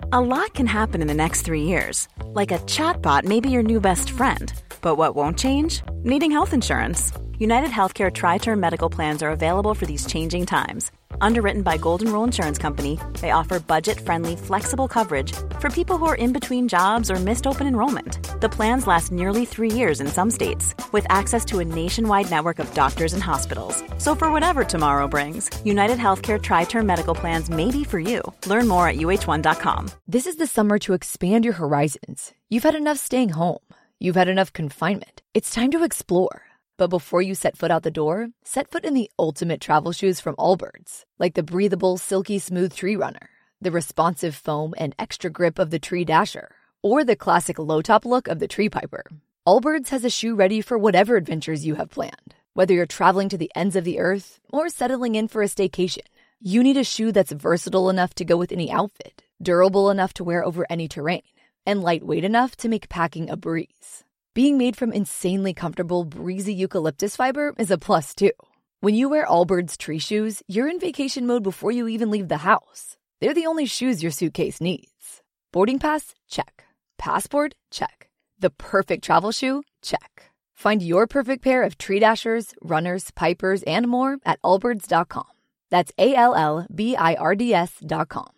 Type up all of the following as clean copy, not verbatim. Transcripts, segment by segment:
A lot can happen in the next 3 years. Like a chatbot may be your new best friend. But what won't change? Needing health insurance. United Healthcare Tri-Term Medical Plans are available for these changing times. Underwritten by Golden Rule Insurance Company, they offer budget-friendly, flexible coverage for people who are in between jobs or missed open enrollment. The plans last nearly 3 years in some states, with access to a nationwide network of doctors and hospitals. So for whatever tomorrow brings, United Healthcare Tri-Term Medical Plans may be for you. Learn more at uh1.com. This is the summer to expand your horizons. You've had enough staying home. You've had enough confinement. It's time to explore. But before you set foot out the door, set foot in the ultimate travel shoes from Allbirds. Like the breathable, silky smooth Tree Runner, the responsive foam and extra grip of the Tree Dasher, or the classic low-top look of the Tree Piper. Allbirds has a shoe ready for whatever adventures you have planned. Whether you're traveling to the ends of the earth or settling in for a staycation, you need a shoe that's versatile enough to go with any outfit, durable enough to wear over any terrain, and lightweight enough to make packing a breeze. Being made from insanely comfortable, breezy eucalyptus fiber is a plus, too. When you wear Allbirds tree shoes, you're in vacation mode before you even leave the house. They're the only shoes your suitcase needs. Boarding pass? Check. Passport? Check. The perfect travel shoe? Check. Find your perfect pair of Tree Dashers, Runners, Pipers, and more at allbirds.com. That's ALLBIRDS.com.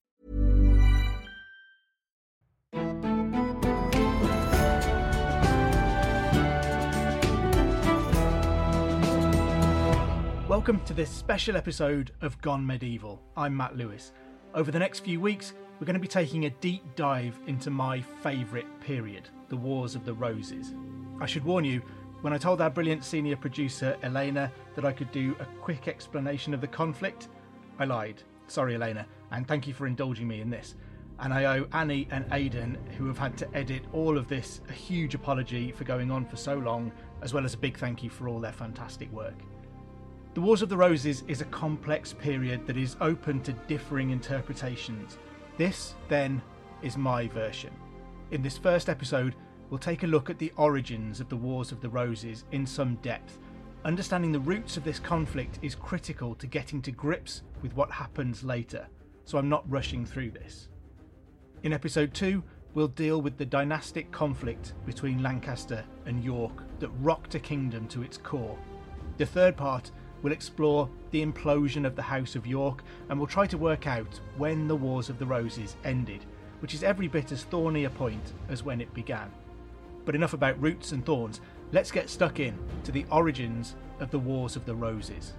Welcome to this special episode of Gone Medieval. I'm Matt Lewis. Over the next few weeks, we're going to be taking a deep dive into my favourite period, the Wars of the Roses. I should warn you, when I told our brilliant senior producer Elena that I could do a quick explanation of the conflict, I lied. Sorry, Elena, and thank you for indulging me in this. And I owe Annie and Aidan, who have had to edit all of this, a huge apology for going on for so long, as well as a big thank you for all their fantastic work. The Wars of the Roses is a complex period that is open to differing interpretations. This, then, is my version. In this first episode, we'll take a look at the origins of the Wars of the Roses in some depth. Understanding the roots of this conflict is critical to getting to grips with what happens later, so I'm not rushing through this. In episode 2, we'll deal with the dynastic conflict between Lancaster and York that rocked a kingdom to its core. The third part will explore the implosion of the House of York, and we'll try to work out when the Wars of the Roses ended, which is every bit as thorny a point as when it began. But enough about roots and thorns, let's get stuck in to the origins of the Wars of the Roses.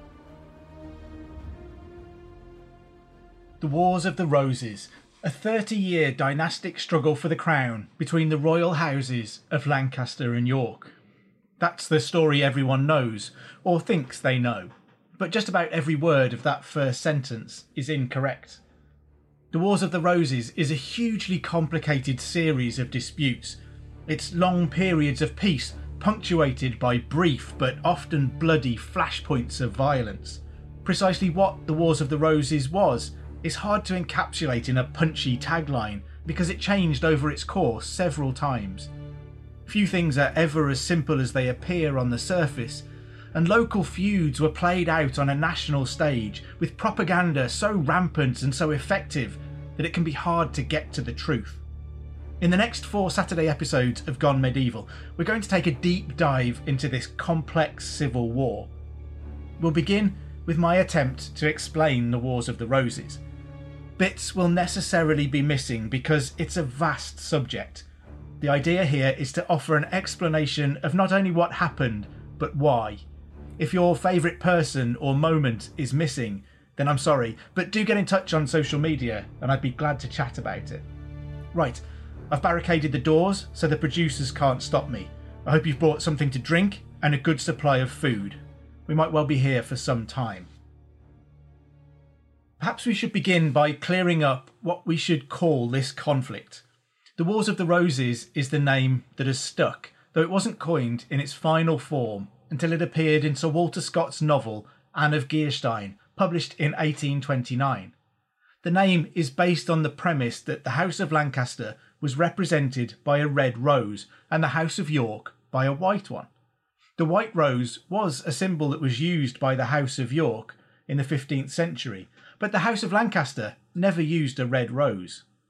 The Wars of the Roses, a 30-year dynastic struggle for the crown between the royal houses of Lancaster and York. That's the story everyone knows, or thinks they know, but just about every word of that first sentence is incorrect. The Wars of the Roses is a hugely complicated series of disputes. It's long periods of peace, punctuated by brief but often bloody flashpoints of violence. Precisely what the Wars of the Roses was is hard to encapsulate in a punchy tagline, because it changed over its course several times. Few things are ever as simple as they appear on the surface, and local feuds were played out on a national stage with propaganda so rampant and so effective that it can be hard to get to the truth. In the next 4 Saturday episodes of Gone Medieval, we're going to take a deep dive into this complex civil war. We'll begin with my attempt to explain the Wars of the Roses. Bits will necessarily be missing because it's a vast subject. The idea here is to offer an explanation of not only what happened, but why. If your favourite person or moment is missing, then I'm sorry, but do get in touch on social media and I'd be glad to chat about it. Right, I've barricaded the doors so the producers can't stop me. I hope you've brought something to drink and a good supply of food. We might well be here for some time. Perhaps we should begin by clearing up what we should call this conflict. The Wars of the Roses is the name that has stuck, though it wasn't coined in its final form until it appeared in Sir Walter Scott's novel Anne of Geierstein, published in 1829. The name is based on the premise that the House of Lancaster was represented by a red rose and the House of York by a white one. The white rose was a symbol that was used by the House of York in the 15th century, but the House of Lancaster never used a red rose.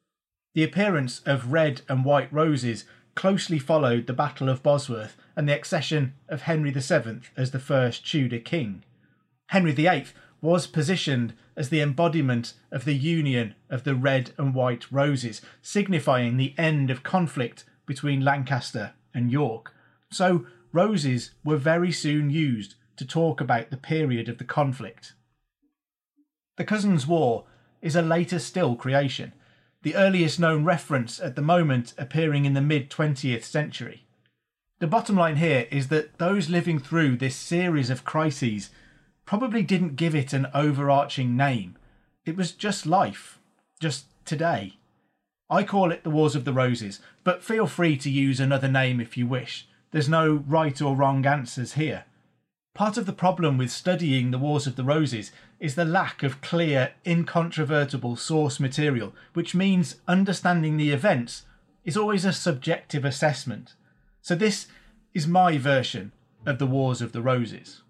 The appearance of red and white roses closely followed the Battle of Bosworth and the accession of Henry VII as the first Tudor king. Henry VIII was positioned as the embodiment of the union of the red and white roses, signifying the end of conflict between Lancaster and York. So roses were very soon used to talk about the period of the conflict. The Cousins' War is a later still creation, the earliest known reference at the moment appearing in the mid-20th century. The bottom line here is that those living through this series of crises probably didn't give it an overarching name. It was just life, just today. I call it the Wars of the Roses, but feel free to use another name if you wish. There's no right or wrong answers here. Part of the problem with studying the Wars of the Roses is the lack of clear, incontrovertible source material, which means understanding the events is always a subjective assessment. So this is my version of the Wars of the Roses.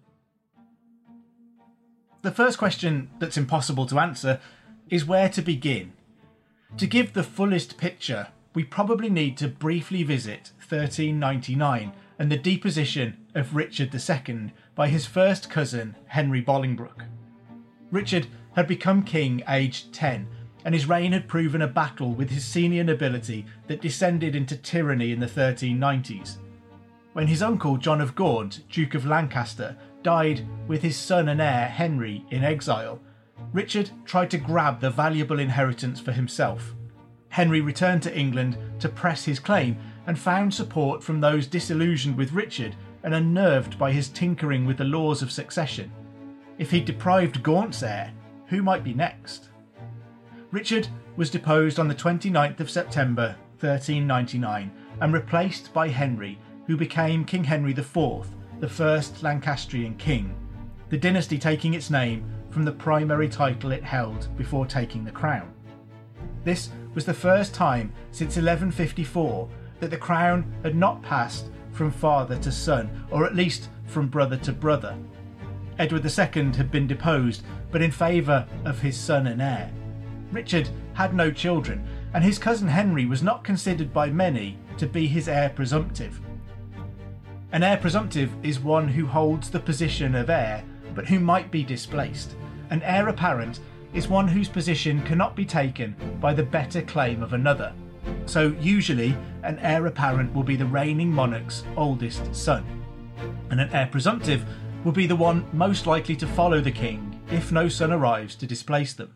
The first question that's impossible to answer is where to begin. To give the fullest picture, we probably need to briefly visit 1399 and the deposition of Richard II by his first cousin, Henry Bolingbroke. Richard had become king aged 10, and his reign had proven a battle with his senior nobility that descended into tyranny in the 1390s. When his uncle John of Gaunt, Duke of Lancaster, died with his son and heir Henry in exile, Richard tried to grab the valuable inheritance for himself. Henry returned to England to press his claim and found support from those disillusioned with Richard and unnerved by his tinkering with the laws of succession. If he deprived Gaunt's heir, who might be next? Richard was deposed on the 29th of September 1399 and replaced by Henry, who became King Henry IV, the first Lancastrian king, the dynasty taking its name from the primary title it held before taking the crown. This was the first time since 1154 that the crown had not passed from father to son, or at least from brother to brother. Edward II had been deposed, but in favour of his son and heir. Richard had no children, and his cousin Henry was not considered by many to be his heir presumptive. An heir presumptive is one who holds the position of heir, but who might be displaced. An heir apparent is one whose position cannot be taken by the better claim of another. So usually an heir apparent will be the reigning monarch's oldest son, and an heir presumptive will be the one most likely to follow the king if no son arrives to displace them.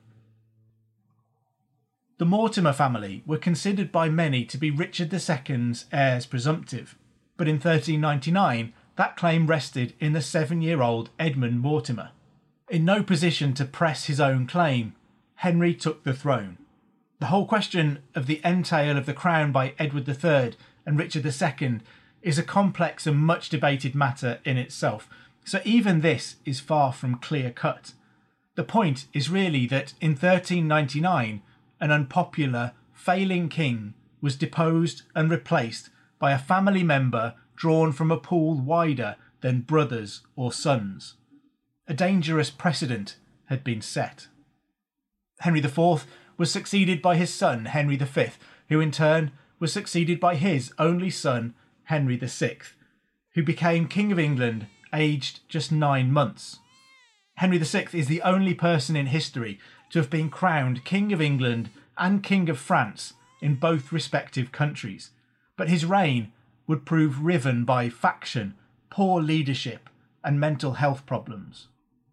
The Mortimer family were considered by many to be Richard II's heirs presumptive, but in 1399 that claim rested in the 7-year-old Edmund Mortimer. In no position to press his own claim, Henry took the throne. The whole question of the entail of the crown by Edward III and Richard II is a complex and much debated matter in itself, so even this is far from clear-cut. The point is really that in 1399, an unpopular, failing king was deposed and replaced by a family member drawn from a pool wider than brothers or sons. A dangerous precedent had been set. Henry IV was succeeded by his son Henry V, who in turn was succeeded by his only son Henry VI, who became King of England aged just 9 months. Henry VI is the only person in history to have been crowned King of England and King of France in both respective countries, but his reign would prove riven by faction, poor leadership and mental health problems.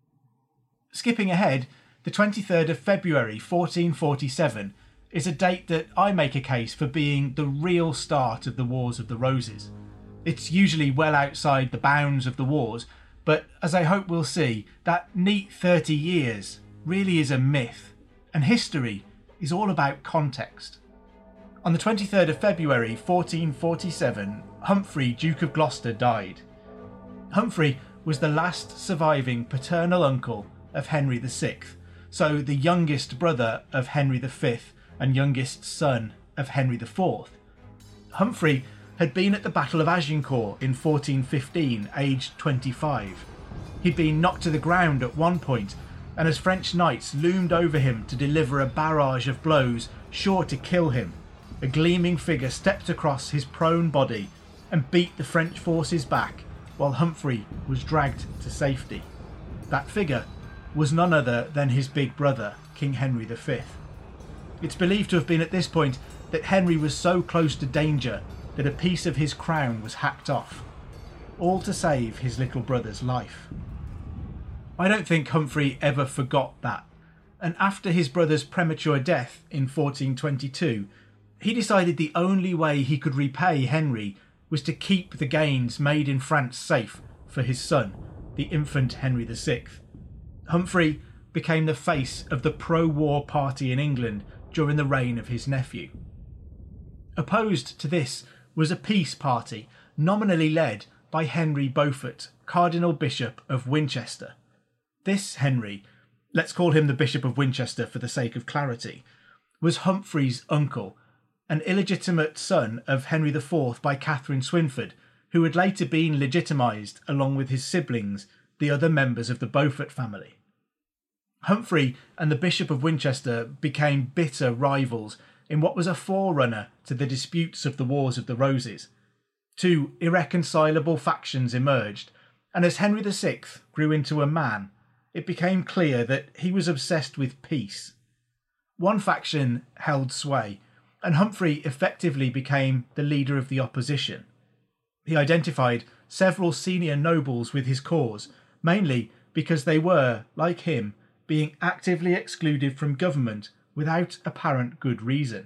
Skipping ahead, the 23rd of February 1447 is a date that I make a case for being the real start of the Wars of the Roses. It's usually well outside the bounds of the wars, but as I hope we'll see, that neat 30 years really is a myth, and history is all about context. On the 23rd of February 1447, Humphrey, Duke of Gloucester, died. Humphrey was the last surviving paternal uncle of Henry VI, so the youngest brother of Henry V and youngest son of Henry IV. Humphrey had been at the Battle of Agincourt in 1415, aged 25. He'd been knocked to the ground at one point, and as French knights loomed over him to deliver a barrage of blows sure to kill him, a gleaming figure stepped across his prone body and beat the French forces back while Humphrey was dragged to safety. That figure was none other than his big brother, King Henry V. It's believed to have been at this point that Henry was so close to danger that a piece of his crown was hacked off, all to save his little brother's life. I don't think Humphrey ever forgot that, and after his brother's premature death in 1422, he decided the only way he could repay Henry was to keep the gains made in France safe for his son, the infant Henry VI. Humphrey became the face of the pro-war party in England during the reign of his nephew. Opposed to this was a peace party nominally led by Henry Beaufort, Cardinal Bishop of Winchester. This Henry, let's call him the Bishop of Winchester for the sake of clarity, was Humphrey's uncle, an illegitimate son of Henry IV by Catherine Swynford, who had later been legitimised along with his siblings, the other members of the Beaufort family. Humphrey and the Bishop of Winchester became bitter rivals in what was a forerunner to the disputes of the Wars of the Roses. Two irreconcilable factions emerged, and as Henry VI grew into a man, it became clear that he was obsessed with peace. One faction held sway, and Humphrey effectively became the leader of the opposition. He identified several senior nobles with his cause, mainly because they were, like him, being actively excluded from government without apparent good reason.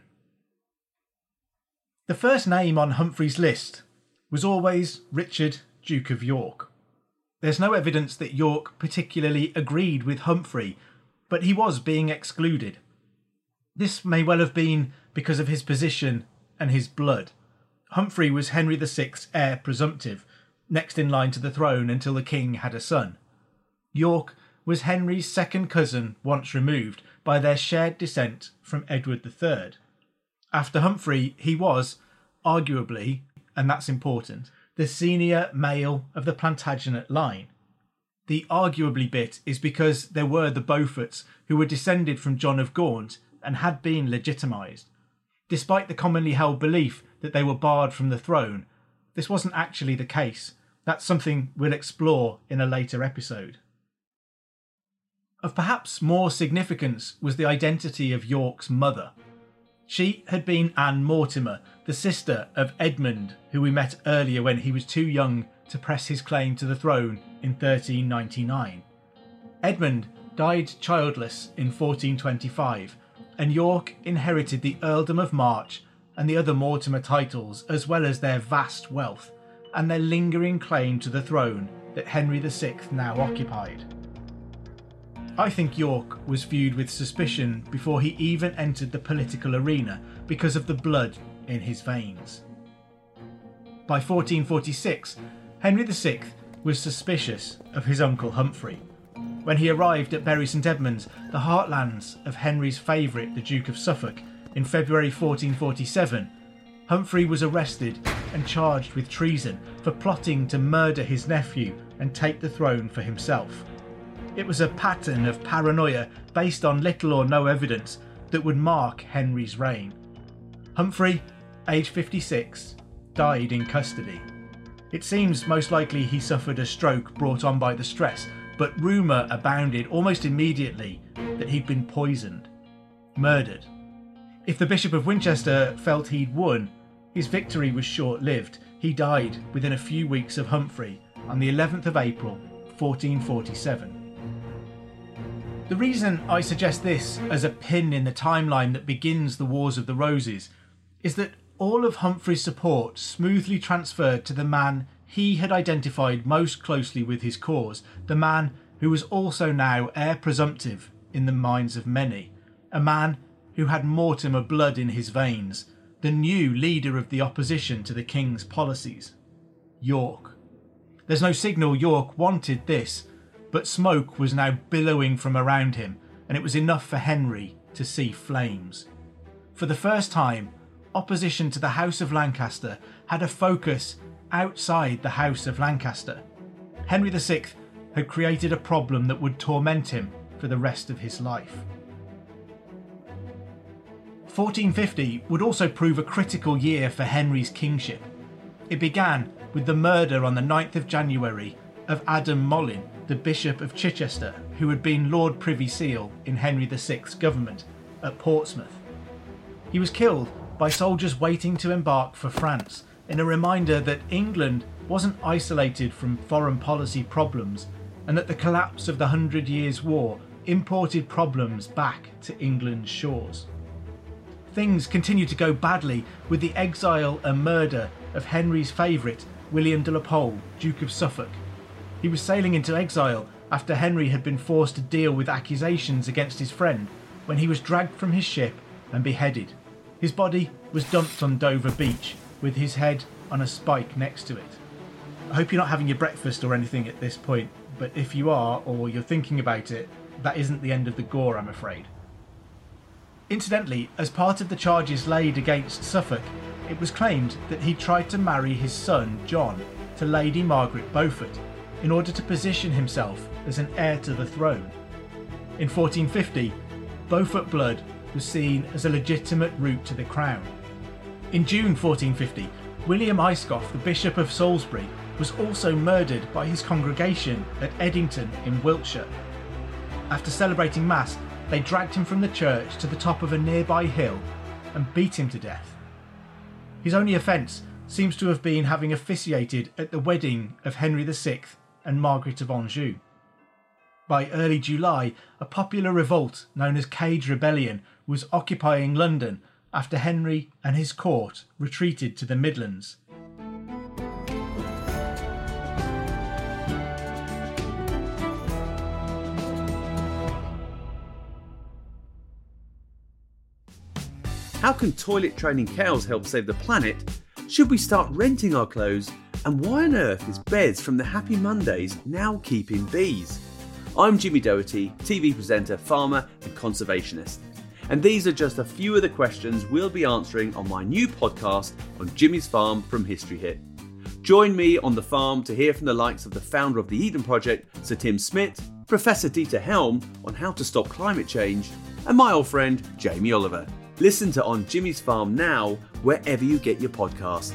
The first name on Humphrey's list was always Richard, Duke of York. There's no evidence that York particularly agreed with Humphrey, but he was being excluded. This may well have been because of his position and his blood. Humphrey was Henry VI's heir presumptive, next in line to the throne until the king had a son. York was Henry's second cousin once removed by their shared descent from Edward III. After Humphrey, he was, arguably, and that's important, the senior male of the Plantagenet line. The arguably bit is because there were the Beauforts who were descended from John of Gaunt and had been legitimised. Despite the commonly held belief that they were barred from the throne, this wasn't actually the case. That's something we'll explore in a later episode. Of perhaps more significance was the identity of York's mother. She had been Anne Mortimer, the sister of Edmund, who we met earlier when he was too young to press his claim to the throne in 1399. Edmund died childless in 1425, and York inherited the Earldom of March and the other Mortimer titles, as well as their vast wealth and their lingering claim to the throne that Henry VI now occupied. I think York was viewed with suspicion before he even entered the political arena because of the blood in his veins. By 1446, Henry VI was suspicious of his uncle Humphrey. When he arrived at Bury St Edmunds, the heartlands of Henry's favourite, the Duke of Suffolk, in February 1447, Humphrey was arrested and charged with treason for plotting to murder his nephew and take the throne for himself. It was a pattern of paranoia based on little or no evidence that would mark Henry's reign. Humphrey, aged 56, died in custody. It seems most likely he suffered a stroke brought on by the stress, but rumour abounded almost immediately that he'd been poisoned, murdered. If the Bishop of Winchester felt he'd won, his victory was short-lived. He died within a few weeks of Humphrey on the 11th of April, 1447. The reason I suggest this as a pin in the timeline that begins the Wars of the Roses is that all of Humphrey's support smoothly transferred to the man he had identified most closely with his cause, the man who was also now heir presumptive in the minds of many, a man who had Mortimer blood in his veins, the new leader of the opposition to the king's policies, York. There's no signal York wanted this, but smoke was now billowing from around him, and it was enough for Henry to see flames. For the first time, opposition to the House of Lancaster had a focus outside the House of Lancaster. Henry VI had created a problem that would torment him for the rest of his life. 1450 would also prove a critical year for Henry's kingship. It began with the murder on the 9th of January of Adam Molyn, the Bishop of Chichester, who had been Lord Privy Seal in Henry VI's government at Portsmouth. He was killed by soldiers waiting to embark for France, in a reminder that England wasn't isolated from foreign policy problems and that the collapse of the 100 Years' War imported problems back to England's shores. Things continued to go badly with the exile and murder of Henry's favourite, William de la Pole, Duke of Suffolk. He was sailing into exile after Henry had been forced to deal with accusations against his friend when he was dragged from his ship and beheaded. His body was dumped on Dover Beach with his head on a spike next to it. I hope you're not having your breakfast or anything at this point, but if you are, or you're thinking about it, that isn't the end of the gore, I'm afraid. Incidentally, as part of the charges laid against Suffolk, it was claimed that he tried to marry his son, John, to Lady Margaret Beaufort, in order to position himself as an heir to the throne. In 1450, Beaufort blood was seen as a legitimate route to the crown. In June 1450, William Ayscough, the Bishop of Salisbury, was also murdered by his congregation at Eddington in Wiltshire. After celebrating Mass, they dragged him from the church to the top of a nearby hill and beat him to death. His only offence seems to have been having officiated at the wedding of Henry VI and Margaret of Anjou. By early July, a popular revolt known as Cade Rebellion was occupying London after Henry and his court retreated to the Midlands. How can toilet training cows help save the planet? Should we start renting our clothes? And why on earth is Bez from the Happy Mondays now keeping bees? I'm Jimmy Doherty, TV presenter, farmer and conservationist. And these are just a few of the questions we'll be answering on my new podcast on Jimmy's Farm from History Hit. Join me on the farm to hear from the likes of the founder of the Eden Project, Sir Tim Smith, Professor Dieter Helm on how to stop climate change, and my old friend Jamie Oliver. Listen to On Jimmy's Farm now, wherever you get your podcasts.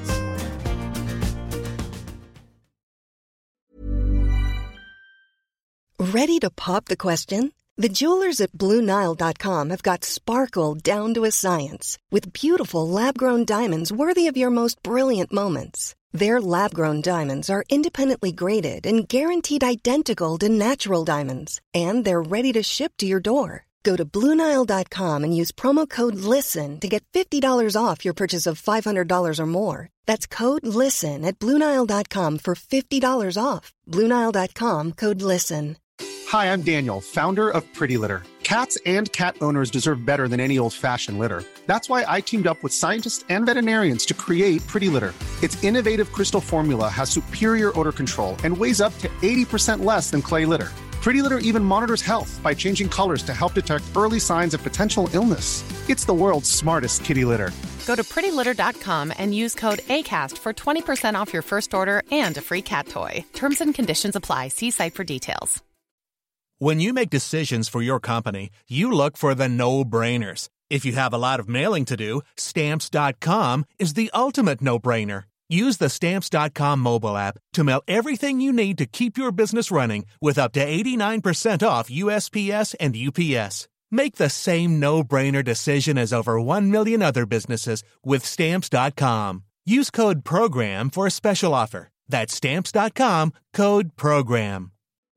Ready to pop the question? The jewelers at BlueNile.com have got sparkle down to a science with beautiful lab-grown diamonds worthy of your most brilliant moments. Their lab-grown diamonds are independently graded and guaranteed identical to natural diamonds, and they're ready to ship to your door. Go to BlueNile.com and use promo code LISTEN to get $50 off your purchase of $500 or more. That's code LISTEN at BlueNile.com for $50 off. BlueNile.com, code LISTEN. Hi, I'm Daniel, founder of Pretty Litter. Cats and cat owners deserve better than any old-fashioned litter. That's why I teamed up with scientists and veterinarians to create Pretty Litter. Its innovative crystal formula has superior odor control and weighs up to 80% less than clay litter. Pretty Litter even monitors health by changing colors to help detect early signs of potential illness. It's the world's smartest kitty litter. Go to prettylitter.com and use code ACAST for 20% off your first order and a free cat toy. Terms and conditions apply. See site for details. When you make decisions for your company, you look for the no-brainers. If you have a lot of mailing to do, Stamps.com is the ultimate no-brainer. Use the Stamps.com mobile app to mail everything you need to keep your business running with up to 89% off USPS and UPS. Make the same no-brainer decision as over 1 million other businesses with Stamps.com. Use code PROGRAM for a special offer. That's Stamps.com, code PROGRAM.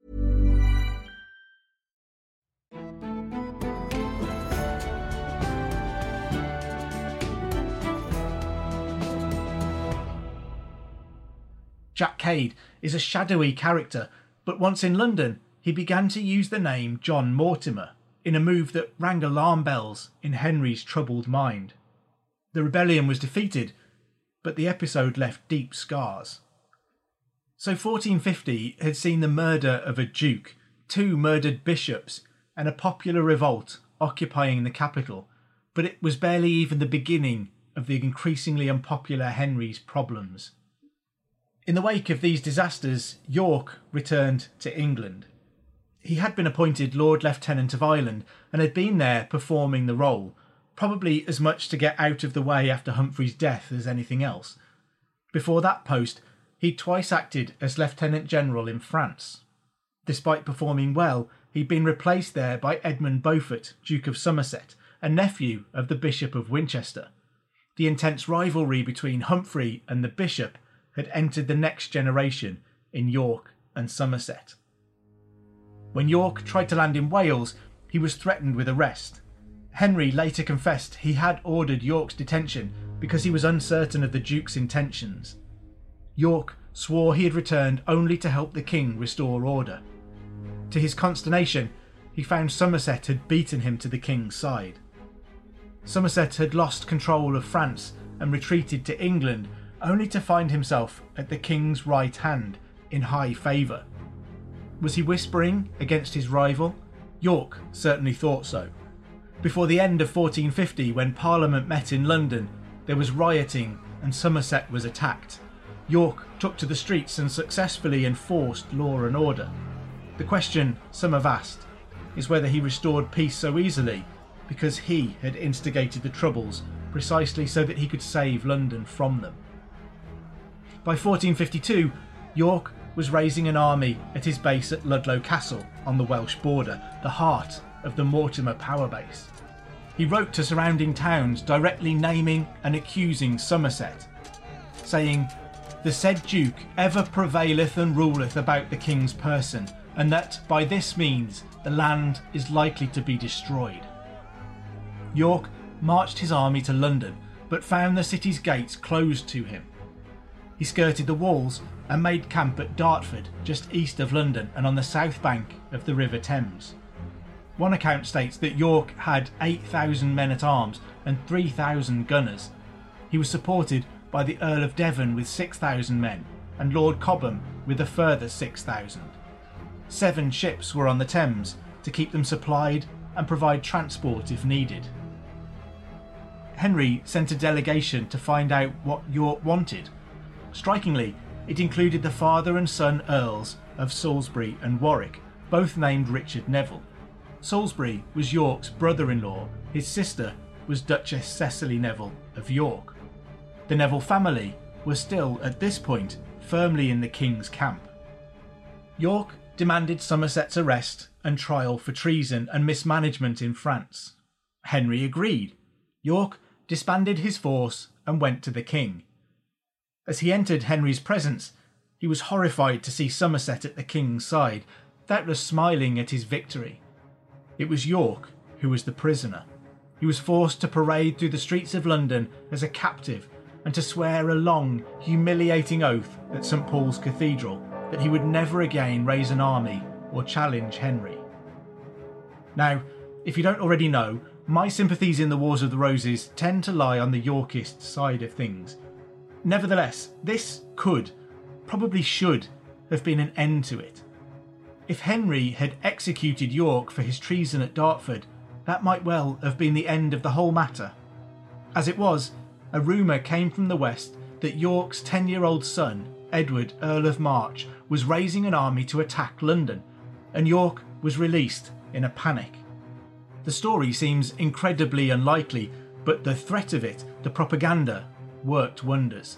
Jack Cade is a shadowy character, but once in London, he began to use the name John Mortimer in a move that rang alarm bells in Henry's troubled mind. The rebellion was defeated, but the episode left deep scars. So 1450 had seen the murder of a duke, 2 murdered bishops, and a popular revolt occupying the capital, but it was barely even the beginning of the increasingly unpopular Henry's problems. In the wake of these disasters, York returned to England. He had been appointed Lord Lieutenant of Ireland and had been there performing the role, probably as much to get out of the way after Humphrey's death as anything else. Before that post, he'd twice acted as Lieutenant General in France. Despite performing well, he'd been replaced there by Edmund Beaufort, Duke of Somerset, a nephew of the Bishop of Winchester. The intense rivalry between Humphrey and the Bishop had entered the next generation in York and Somerset. When York tried to land in Wales, he was threatened with arrest. Henry later confessed he had ordered York's detention because he was uncertain of the Duke's intentions. York swore he had returned only to help the king restore order. To his consternation, he found Somerset had beaten him to the king's side. Somerset had lost control of France and retreated to England, only to find himself at the king's right hand in high favour. Was he whispering against his rival? York certainly thought so. Before the end of 1450, when Parliament met in London, there was rioting and Somerset was attacked. York took to the streets and successfully enforced law and order. The question some have asked is whether he restored peace so easily because he had instigated the Troubles precisely so that he could save London from them. By 1452, York was raising an army at his base at Ludlow Castle on the Welsh border, the heart of the Mortimer power base. He wrote to surrounding towns directly naming and accusing Somerset, saying, "The said Duke ever prevaileth and ruleth about the king's person, and that by this means the land is likely to be destroyed." York marched his army to London, but found the city's gates closed to him. He skirted the walls and made camp at Dartford, just east of London and on the south bank of the River Thames. One account states that York had 8,000 men-at-arms and 3,000 gunners. He was supported by the Earl of Devon with 6,000 men and Lord Cobham with a further 6,000. 7 ships were on the Thames to keep them supplied and provide transport if needed. Henry sent a delegation to find out what York wanted. Strikingly, it included the father and son earls of Salisbury and Warwick, both named Richard Neville. Salisbury was York's brother-in-law, his sister was Duchess Cecily Neville of York. The Neville family was still, at this point, firmly in the king's camp. York demanded Somerset's arrest and trial for treason and mismanagement in France. Henry agreed. York disbanded his force and went to the king. As he entered Henry's presence, he was horrified to see Somerset at the king's side, doubtless smiling at his victory. It was York who was the prisoner. He was forced to parade through the streets of London as a captive and to swear a long, humiliating oath at St. Paul's Cathedral that he would never again raise an army or challenge Henry. Now, if you don't already know, my sympathies in the Wars of the Roses tend to lie on the Yorkist side of things. Nevertheless, this could, probably should, have been an end to it. If Henry had executed York for his treason at Dartford, that might well have been the end of the whole matter. As it was, a rumour came from the west that York's 10-year-old son, Edward, Earl of March, was raising an army to attack London, and York was released in a panic. The story seems incredibly unlikely, but the threat of it, the propaganda, worked wonders.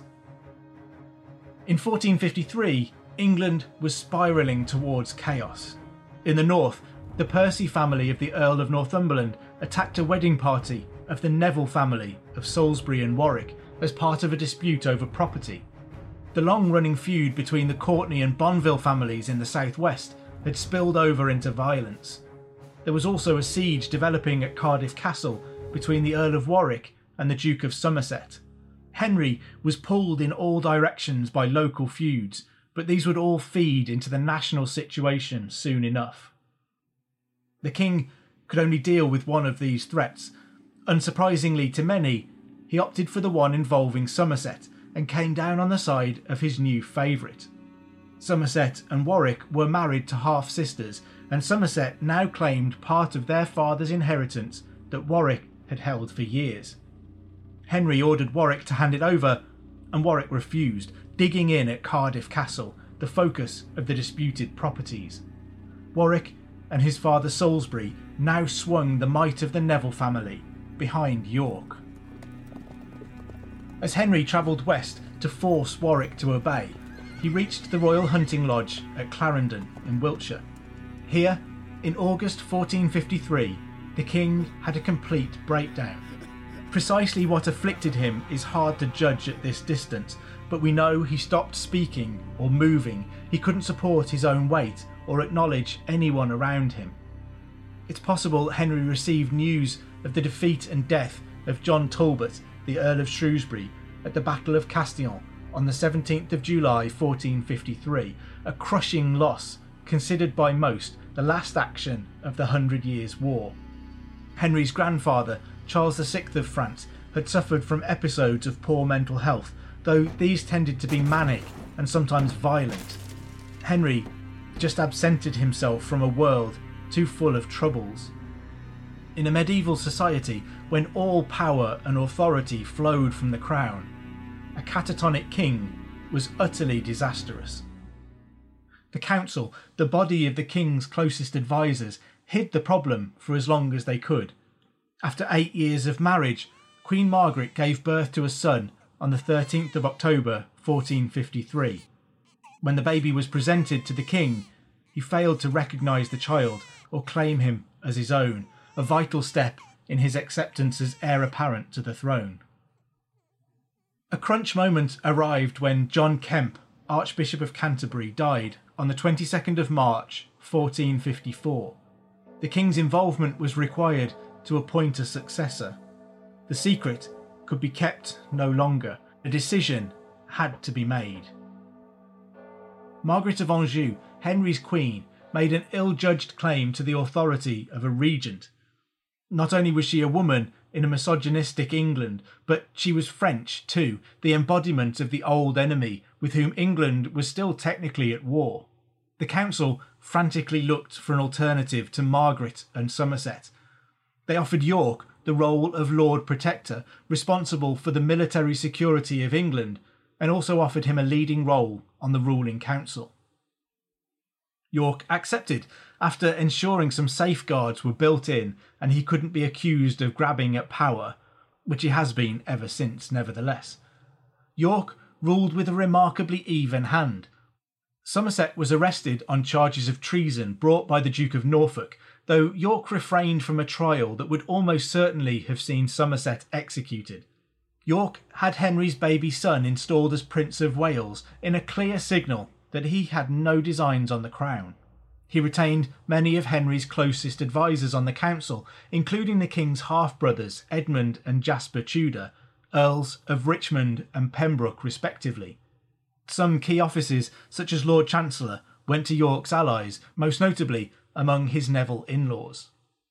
In 1453, England was spiralling towards chaos. In the north, the Percy family of the Earl of Northumberland attacked a wedding party of the Neville family of Salisbury and Warwick as part of a dispute over property. The long-running feud between the Courtenay and Bonville families in the southwest had spilled over into violence. There was also a siege developing at Cardiff Castle between the Earl of Warwick and the Duke of Somerset. Henry was pulled in all directions by local feuds, but these would all feed into the national situation soon enough. The king could only deal with one of these threats. Unsurprisingly to many, he opted for the one involving Somerset and came down on the side of his new favourite. Somerset and Warwick were married to half-sisters, and Somerset now claimed part of their father's inheritance that Warwick had held for years. Henry ordered Warwick to hand it over, and Warwick refused, digging in at Cardiff Castle, the focus of the disputed properties. Warwick and his father Salisbury now swung the might of the Neville family behind York. As Henry travelled west to force Warwick to obey, he reached the Royal Hunting Lodge at Clarendon in Wiltshire. Here, in August 1453, the king had a complete breakdown. Precisely what afflicted him is hard to judge at this distance, but we know he stopped speaking or moving. He couldn't support his own weight or acknowledge anyone around him. It's possible Henry received news of the defeat and death of John Talbot, the Earl of Shrewsbury, at the Battle of Castillon on the 17th of July 1453, a crushing loss considered by most the last action of the 100 Years' War. Henry's grandfather, Charles VI of France, had suffered from episodes of poor mental health, though these tended to be manic and sometimes violent. Henry just absented himself from a world too full of troubles. In a medieval society, when all power and authority flowed from the crown, a catatonic king was utterly disastrous. The council, the body of the king's closest advisers, hid the problem for as long as they could. After 8 years of marriage, Queen Margaret gave birth to a son on the 13th of October 1453. When the baby was presented to the king, he failed to recognise the child or claim him as his own, a vital step in his acceptance as heir apparent to the throne. A crunch moment arrived when John Kemp, Archbishop of Canterbury, died on the 22nd of March 1454. The king's involvement was required to appoint a successor. The secret could be kept no longer. A decision had to be made. Margaret of Anjou, Henry's queen, made an ill-judged claim to the authority of a regent. Not only was she a woman in a misogynistic England, but she was French too, the embodiment of the old enemy with whom England was still technically at war. The council frantically looked for an alternative to Margaret and Somerset. They offered York the role of Lord Protector, responsible for the military security of England, and also offered him a leading role on the ruling council. York accepted, after ensuring some safeguards were built in and he couldn't be accused of grabbing at power, which he has been ever since nevertheless. York ruled with a remarkably even hand. Somerset was arrested on charges of treason brought by the Duke of Norfolk, though York refrained from a trial that would almost certainly have seen Somerset executed. York had Henry's baby son installed as Prince of Wales in a clear signal that he had no designs on the crown. He retained many of Henry's closest advisers on the council, including the king's half-brothers Edmund and Jasper Tudor, Earls of Richmond and Pembroke respectively. Some key offices, such as Lord Chancellor, went to York's allies, most notably among his Neville in-laws.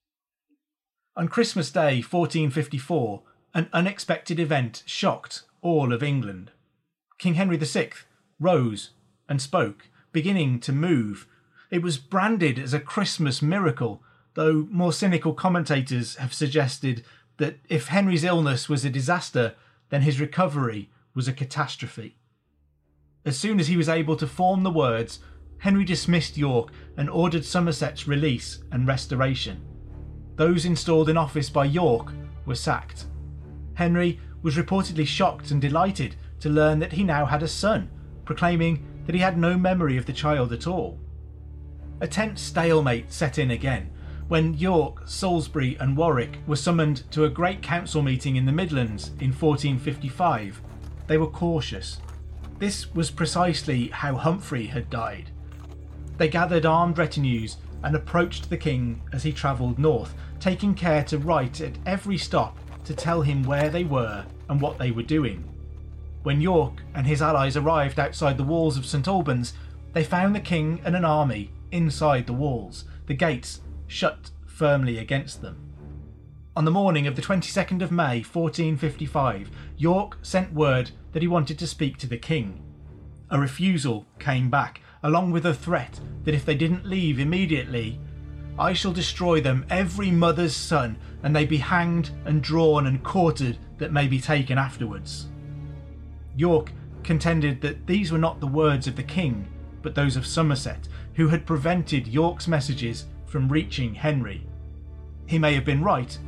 On Christmas Day 1454, an unexpected event shocked all of England. King Henry VI rose and spoke, beginning to move. It was branded as a Christmas miracle, though more cynical commentators have suggested that if Henry's illness was a disaster, then his recovery was a catastrophe. As soon as he was able to form the words, Henry dismissed York and ordered Somerset's release and restoration. Those installed in office by York were sacked. Henry was reportedly shocked and delighted to learn that he now had a son, proclaiming that he had no memory of the child at all. A tense stalemate set in again. When York, Salisbury and Warwick were summoned to a great council meeting in the Midlands in 1455, they were cautious. This was precisely how Humphrey had died. They gathered armed retinues and approached the king as he travelled north, taking care to write at every stop to tell him where they were and what they were doing. When York and his allies arrived outside the walls of St Albans, they found the king and an army inside the walls, the gates shut firmly against them. On the morning of the 22nd of May 1455, York sent word that he wanted to speak to the king. A refusal came back, along with a threat that if they didn't leave immediately, "I shall destroy them, every mother's son, and they be hanged and drawn and quartered that may be taken afterwards." York contended that these were not the words of the king, but those of Somerset, who had prevented York's messages from reaching Henry. He may have been right,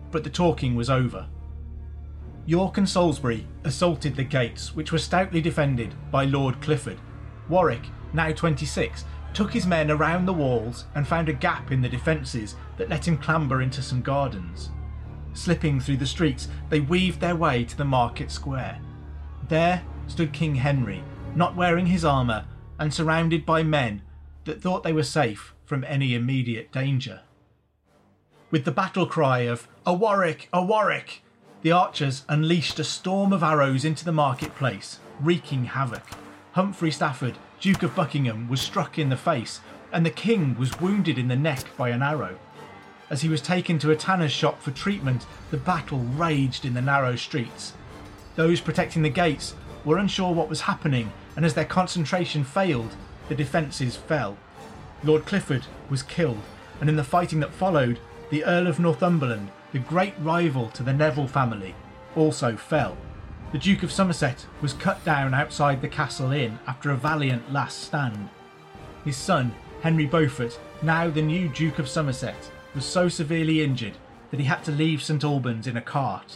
but the talking was over. York and Salisbury assaulted the gates, which were stoutly defended by Lord Clifford. Warwick, now 26, took his men around the walls and found a gap in the defences that let him clamber into some gardens. Slipping through the streets, they weaved their way to the market square. There stood King Henry, not wearing his armour and surrounded by men that thought they were safe from any immediate danger. With the battle cry of "A Warwick! A Warwick!" the archers unleashed a storm of arrows into the marketplace, wreaking havoc. Humphrey Stafford, Duke of Buckingham, was struck in the face, and the king was wounded in the neck by an arrow. As he was taken to a tanner's shop for treatment, the battle raged in the narrow streets. Those protecting the gates were unsure what was happening, and as their concentration failed, the defences fell. Lord Clifford was killed, and in the fighting that followed, the Earl of Northumberland, the great rival to the Neville family, also fell. The Duke of Somerset was cut down outside the Castle Inn after a valiant last stand. His son, Henry Beaufort, now the new Duke of Somerset, was so severely injured that he had to leave St Albans in a cart.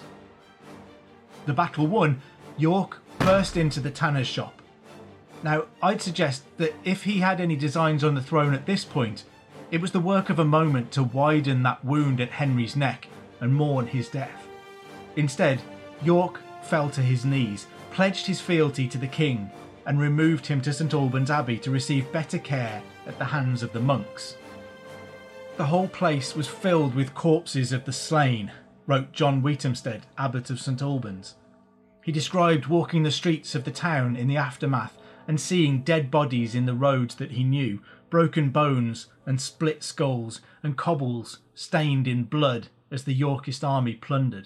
The battle won, York burst into the tanner's shop. Now, I'd suggest that if he had any designs on the throne at this point, it was the work of a moment to widen that wound at Henry's neck and mourn his death. Instead, York fell to his knees, pledged his fealty to the king, and removed him to St Albans Abbey to receive better care at the hands of the monks. The whole place was filled with corpses of the slain, wrote John Wheatomstead, Abbot of St Albans. He described walking the streets of the town in the aftermath and seeing dead bodies in the roads that he knew, broken bones and split skulls and cobbles stained in blood as the Yorkist army plundered.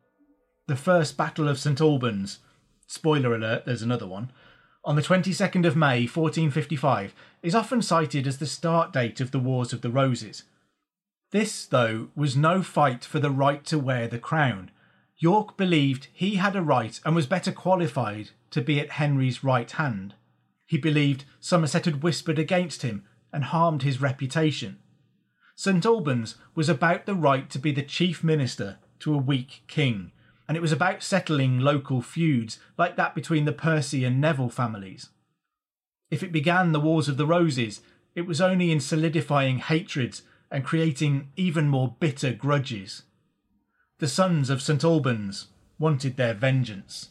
The First Battle of St Albans, spoiler alert, there's another one, on the 22nd of May 1455 is often cited as the start date of the Wars of the Roses. This, though, was no fight for the right to wear the crown. York believed he had a right and was better qualified to be at Henry's right hand. He believed Somerset had whispered against him and harmed his reputation. St Albans was about the right to be the chief minister to a weak king, and it was about settling local feuds like that between the Percy and Neville families. If it began the Wars of the Roses, it was only in solidifying hatreds and creating even more bitter grudges. The sons of St Albans wanted their vengeance.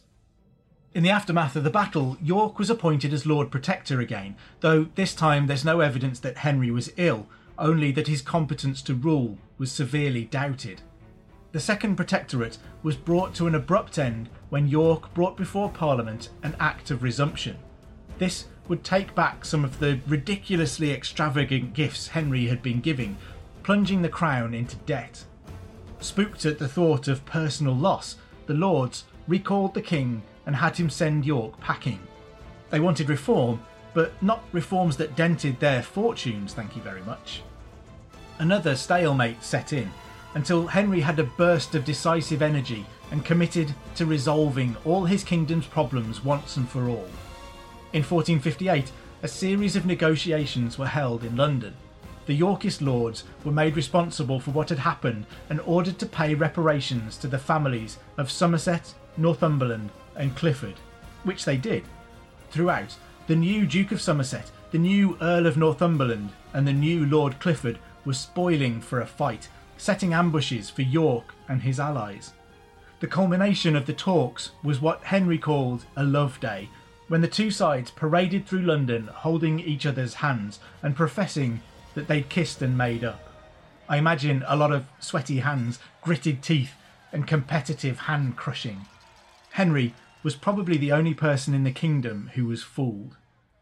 In the aftermath of the battle, York was appointed as Lord Protector again, though this time there's no evidence that Henry was ill, only that his competence to rule was severely doubted. The Second Protectorate was brought to an abrupt end when York brought before Parliament an Act of Resumption. This would take back some of the ridiculously extravagant gifts Henry had been giving, plunging the crown into debt. Spooked at the thought of personal loss, the Lords recalled the king and had him send York packing. They wanted reform, but not reforms that dented their fortunes, thank you very much. Another stalemate set in, until Henry had a burst of decisive energy and committed to resolving all his kingdom's problems once and for all. In 1458, a series of negotiations were held in London. The Yorkist lords were made responsible for what had happened and ordered to pay reparations to the families of Somerset, Northumberland and Clifford, which they did. Throughout, the new Duke of Somerset, the new Earl of Northumberland and the new Lord Clifford were spoiling for a fight, setting ambushes for York and his allies. The culmination of the talks was what Henry called a love day, when the two sides paraded through London holding each other's hands and professing that they'd kissed and made up. I imagine a lot of sweaty hands, gritted teeth and competitive hand crushing. Henry was probably the only person in the kingdom who was fooled.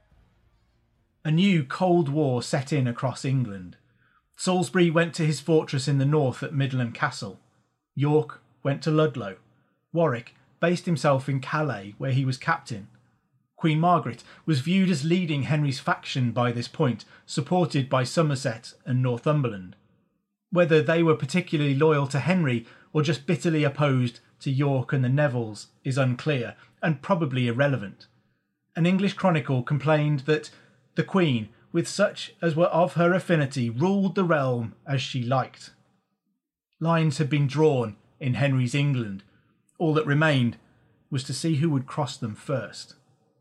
A new Cold War set in across England. Salisbury went to his fortress in the north at Midland Castle. York went to Ludlow. Warwick based himself in Calais, where he was captain. Queen Margaret was viewed as leading Henry's faction by this point, supported by Somerset and Northumberland. Whether they were particularly loyal to Henry or just bitterly opposed to York and the Nevilles is unclear and probably irrelevant. An English chronicle complained that the Queen, with such as were of her affinity, ruled the realm as she liked. Lines had been drawn in Henry's England. All that remained was to see who would cross them first.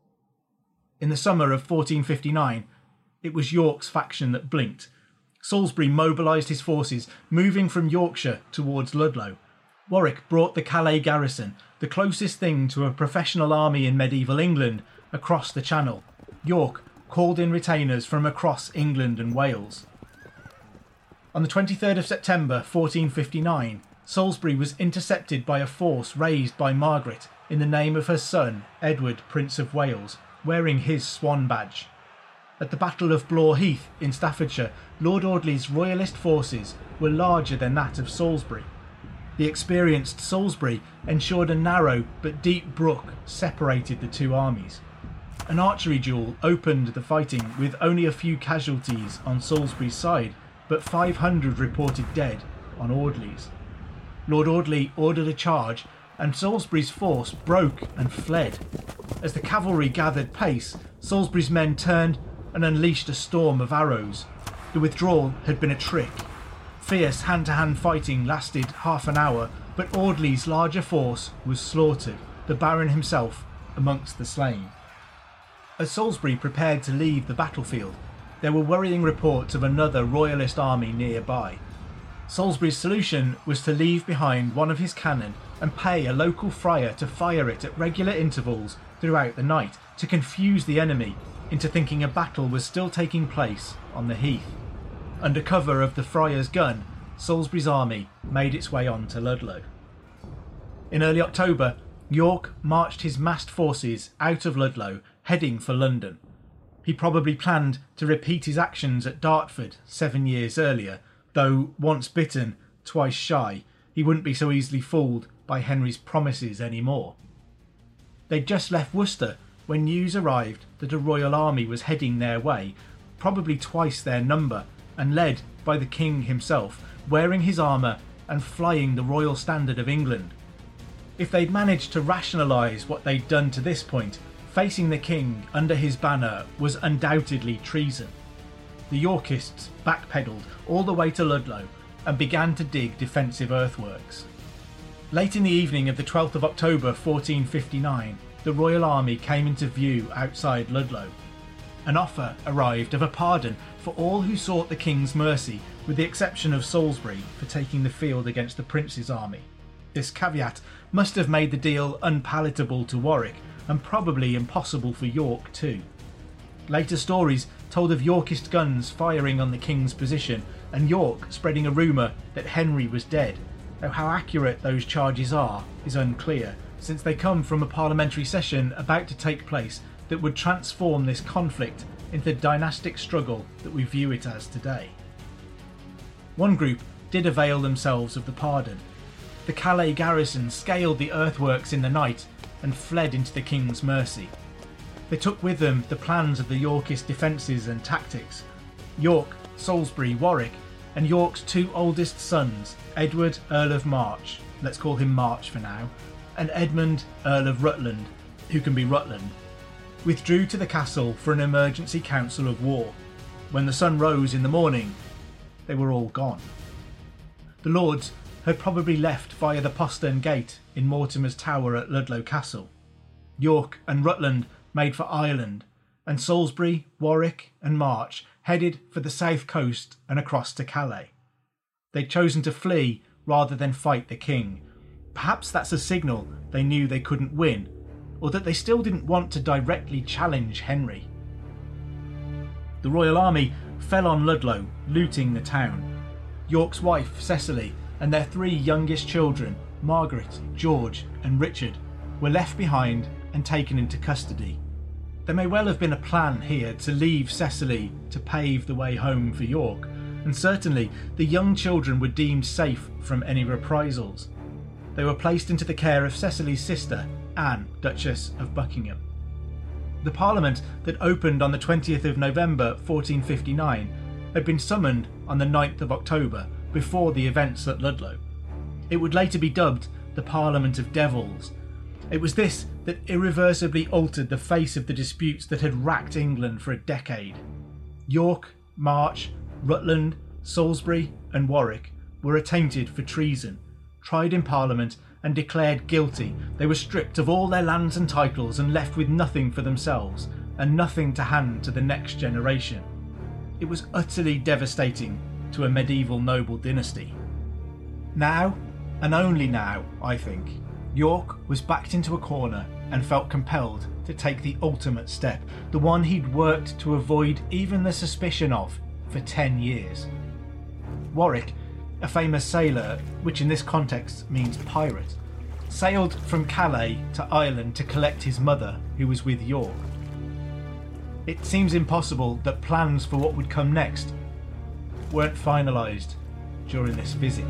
In the summer of 1459, it was York's faction that blinked. Salisbury mobilised his forces, moving from Yorkshire towards Ludlow. Warwick brought the Calais garrison, the closest thing to a professional army in medieval England, across the Channel. York called in retainers from across England and Wales. On the 23rd of September 1459, Salisbury was intercepted by a force raised by Margaret in the name of her son, Edward, Prince of Wales, wearing his swan badge. At the Battle of Blore Heath in Staffordshire, Lord Audley's royalist forces were larger than that of Salisbury. The experienced Salisbury ensured a narrow but deep brook separated the two armies. An archery duel opened the fighting with only a few casualties on Salisbury's side, but 500 reported dead on Audley's. Lord Audley ordered a charge, and Salisbury's force broke and fled. As the cavalry gathered pace, Salisbury's men turned and unleashed a storm of arrows. The withdrawal had been a trick. Fierce hand-to-hand fighting lasted half an hour, but Audley's larger force was slaughtered, the Baron himself amongst the slain. As Salisbury prepared to leave the battlefield, there were worrying reports of another royalist army nearby. Salisbury's solution was to leave behind one of his cannon and pay a local friar to fire it at regular intervals throughout the night to confuse the enemy into thinking a battle was still taking place on the heath. Under cover of the friar's gun, Salisbury's army made its way on to Ludlow. In early October, York marched his massed forces out of Ludlow, heading for London. He probably planned to repeat his actions at Dartford 7 years earlier, though once bitten, twice shy, he wouldn't be so easily fooled by Henry's promises anymore. They'd just left Worcester when news arrived that a royal army was heading their way, probably twice their number, and led by the king himself, wearing his armour and flying the royal standard of England. If they'd managed to rationalise what they'd done to this point, facing the king under his banner was undoubtedly treason. The Yorkists backpedalled all the way to Ludlow and began to dig defensive earthworks. Late in the evening of the 12th of October 1459, the royal army came into view outside Ludlow. An offer arrived of a pardon for all who sought the king's mercy, with the exception of Salisbury for taking the field against the prince's army. This caveat must have made the deal unpalatable to Warwick, and probably impossible for York too. Later stories told of Yorkist guns firing on the king's position, and York spreading a rumour that Henry was dead, though how accurate those charges are is unclear, since they come from a parliamentary session about to take place that would transform this conflict into the dynastic struggle that we view it as today. One group did avail themselves of the pardon. The Calais garrison scaled the earthworks in the night and fled into the king's mercy. They took with them the plans of the Yorkist defences and tactics. York, Salisbury, Warwick, and York's two oldest sons, Edward, Earl of March, let's call him March for now, and Edmund, Earl of Rutland, who can be Rutland, withdrew to the castle for an emergency council of war. When the sun rose in the morning, they were all gone. The lords had probably left via the postern gate in Mortimer's Tower at Ludlow Castle. York and Rutland made for Ireland, and Salisbury, Warwick and March headed for the south coast and across to Calais. They'd chosen to flee rather than fight the king. Perhaps that's a signal they knew they couldn't win, or that they still didn't want to directly challenge Henry. The royal army fell on Ludlow, looting the town. York's wife, Cecily, and their three youngest children, Margaret, George and Richard, were left behind and taken into custody. There may well have been a plan here to leave Cecily to pave the way home for York, and certainly the young children were deemed safe from any reprisals. They were placed into the care of Cecily's sister, Anne, Duchess of Buckingham. The Parliament that opened on the 20th of November 1459 had been summoned on the 9th of October before the events at Ludlow. It would later be dubbed the Parliament of Devils. It was this that irreversibly altered the face of the disputes that had racked England for a decade. York, March, Rutland, Salisbury and Warwick were attainted for treason, tried in Parliament and declared guilty. They were stripped of all their lands and titles and left with nothing for themselves and nothing to hand to the next generation. It was utterly devastating to a medieval noble dynasty. Now, and only now, I think, York was backed into a corner and felt compelled to take the ultimate step, the one he'd worked to avoid even the suspicion of for 10 years. Warwick, a famous sailor, which in this context means pirate, sailed from Calais to Ireland to collect his mother, who was with York. It seems impossible that plans for what would come next weren't finalised during this visit.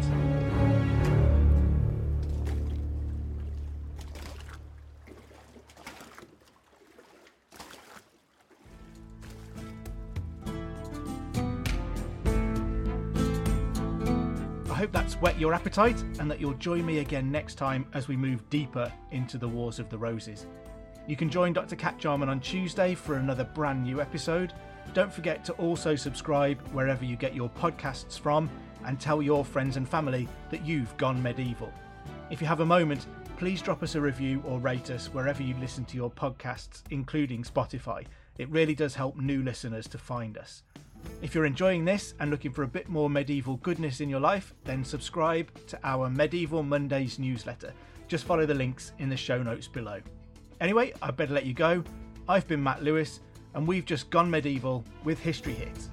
I hope that's whet your appetite and that you'll join me again next time as we move deeper into the Wars of the Roses. You can join Dr. Cat Jarman on Tuesday for another brand new episode. Don't forget to also subscribe wherever you get your podcasts from and tell your friends and family that you've gone medieval. If you have a moment, please drop us a review or rate us wherever you listen to your podcasts, including Spotify. It really does help new listeners to find us. If you're enjoying this and looking for a bit more medieval goodness in your life, then subscribe to our Medieval Mondays newsletter. Just follow the links in the show notes below. Anyway, I better let you go. I've been Matt Lewis, and we've just gone medieval with History Hit.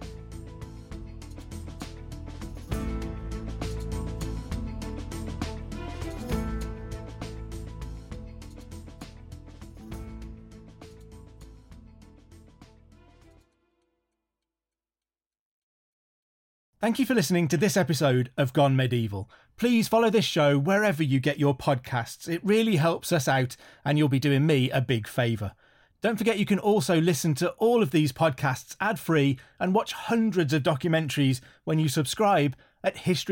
Thank you for listening to this episode of Gone Medieval. Please follow this show wherever you get your podcasts. It really helps us out and you'll be doing me a big favour. Don't forget you can also listen to all of these podcasts ad-free and watch hundreds of documentaries when you subscribe at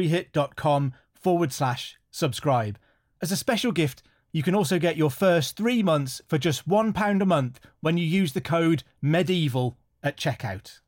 historyhit.com/subscribe. As a special gift, you can also get your first 3 months for just £1 a month when you use the code MEDIEVAL at checkout.